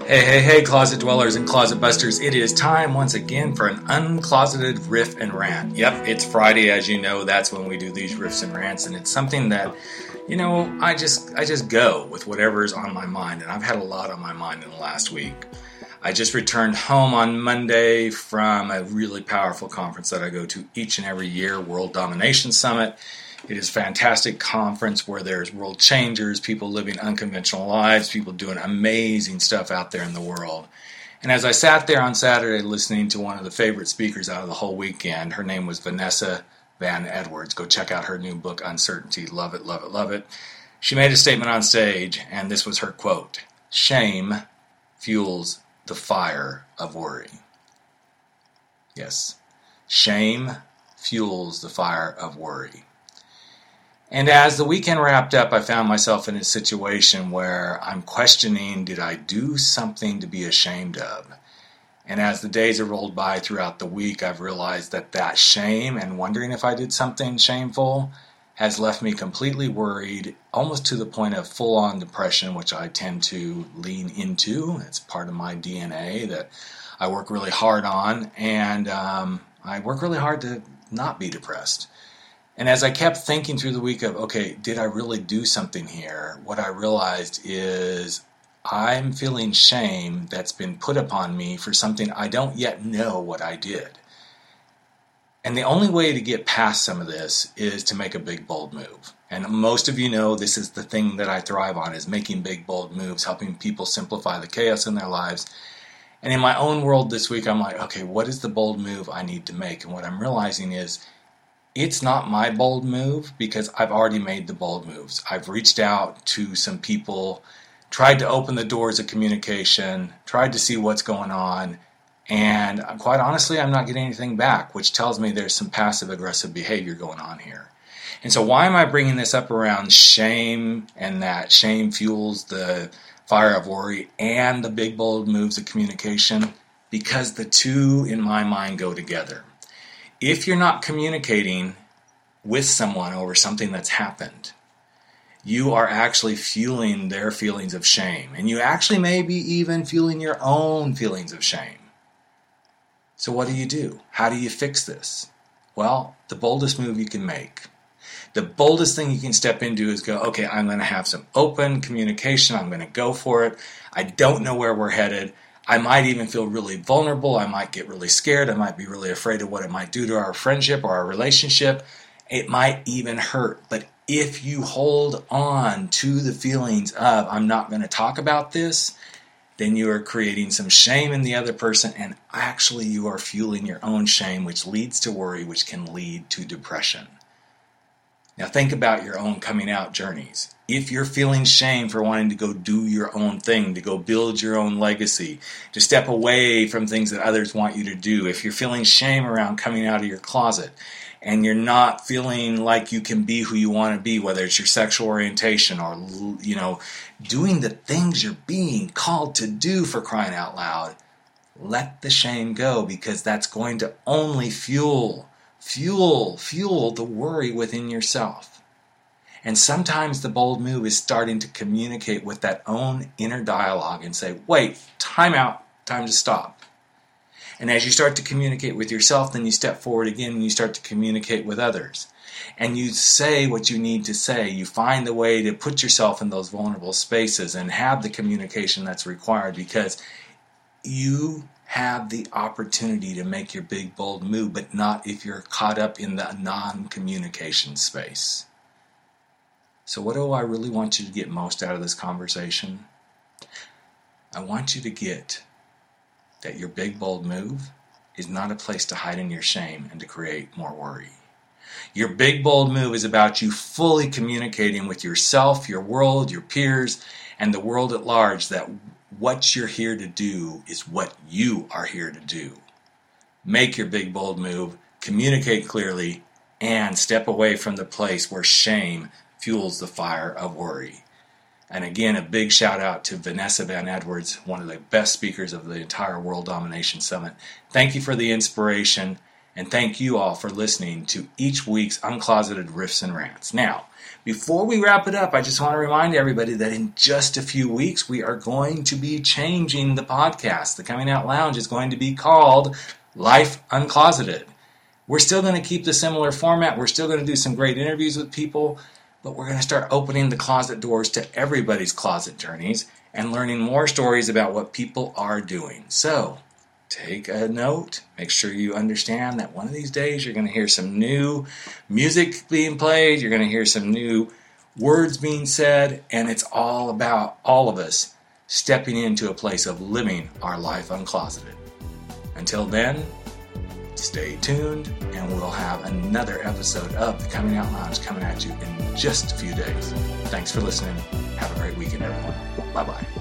Hey, closet dwellers and closet busters. It is time once again for an uncloseted riff and rant. Yep, it's Friday, as you know. That's when we do these riffs and rants, and it's something that, I just go with whatever's on my mind, and I've had a lot on my mind in the last week. I just returned home on Monday from a really powerful conference that I go to each and every year, World Domination Summit. It is a fantastic conference where there's world changers, people living unconventional lives, people doing amazing stuff out there in the world. And as I sat there on Saturday listening to one of the favorite speakers out of the whole weekend, her name was Vanessa Van Edwards. Go check out her new book, Uncertainty. Love it, love it, love it. She made a statement on stage, and this was her quote: "Shame fuels the fire of worry." Yes, shame fuels the fire of worry. And as the weekend wrapped up, I found myself in a situation where I'm questioning, did I do something to be ashamed of? And as the days have rolled by throughout the week, I've realized that shame and wondering if I did something shameful has left me completely worried, almost to the point of full-on depression, which I tend to lean into. It's part of my DNA that I work really hard on, and I work really hard to not be depressed. And as I kept thinking through the week of, okay, did I really do something here? What I realized is I'm feeling shame that's been put upon me for something I don't yet know what I did. And the only way to get past some of this is to make a big, bold move. And most of you know this is the thing that I thrive on, is making big, bold moves, helping people simplify the chaos in their lives. And in my own world this week, I'm like, okay, what is the bold move I need to make? And what I'm realizing is it's not my bold move, because I've already made the bold moves. I've reached out to some people, tried to open the doors of communication, tried to see what's going on, and quite honestly, I'm not getting anything back, which tells me there's some passive-aggressive behavior going on here. And so why am I bringing this up around shame, and that shame fuels the fire of worry and the big, bold moves of communication? Because the two, in my mind, go together. If you're not communicating with someone over something that's happened, you are actually fueling their feelings of shame. And you actually may be even fueling your own feelings of shame. So what do? How do you fix this? Well, the boldest move you can make, the boldest thing you can step into is go, okay, I'm going to have some open communication. I'm going to go for it. I don't know where we're headed. I might even feel really vulnerable. I might get really scared. I might be really afraid of what it might do to our friendship or our relationship. It might even hurt. But if you hold on to the feelings of, I'm not going to talk about this, then you are creating some shame in the other person, and actually you are fueling your own shame, which leads to worry, which can lead to depression. Now think about your own coming out journeys. If you're feeling shame for wanting to go do your own thing, to go build your own legacy, to step away from things that others want you to do, if you're feeling shame around coming out of your closet, and you're not feeling like you can be who you want to be, whether it's your sexual orientation or, doing the things you're being called to do, for crying out loud, let the shame go, because that's going to only fuel the worry within yourself. And sometimes the bold move is starting to communicate with that own inner dialogue and say, wait, time out, time to stop. And as you start to communicate with yourself, then you step forward again and you start to communicate with others. And you say what you need to say. You find the way to put yourself in those vulnerable spaces and have the communication that's required, because you have the opportunity to make your big, bold move, but not if you're caught up in the non-communication space. So what do I really want you to get most out of this conversation? I want you to get that your big, bold move is not a place to hide in your shame and to create more worry. Your big, bold move is about you fully communicating with yourself, your world, your peers, and the world at large that what you're here to do is what you are here to do. Make your big, bold move, communicate clearly, and step away from the place where shame fuels the fire of worry. And again, a big shout out to Vanessa Van Edwards, one of the best speakers of the entire World Domination Summit. Thank you for the inspiration. And thank you all for listening to each week's Uncloseted Riffs and Rants. Now, before we wrap it up, I just want to remind everybody that in just a few weeks, we are going to be changing the podcast. The Coming Out Lounge is going to be called Life Uncloseted. We're still going to keep the similar format. We're still going to do some great interviews with people, but we're going to start opening the closet doors to everybody's closet journeys and learning more stories about what people are doing. So, take a note. Make sure you understand that one of these days you're going to hear some new music being played. You're going to hear some new words being said. And it's all about all of us stepping into a place of living our life uncloseted. Until then, stay tuned and we'll have another episode of The Coming Out Lounge coming at you in just a few days. Thanks for listening. Have a great weekend, everyone. Bye-bye.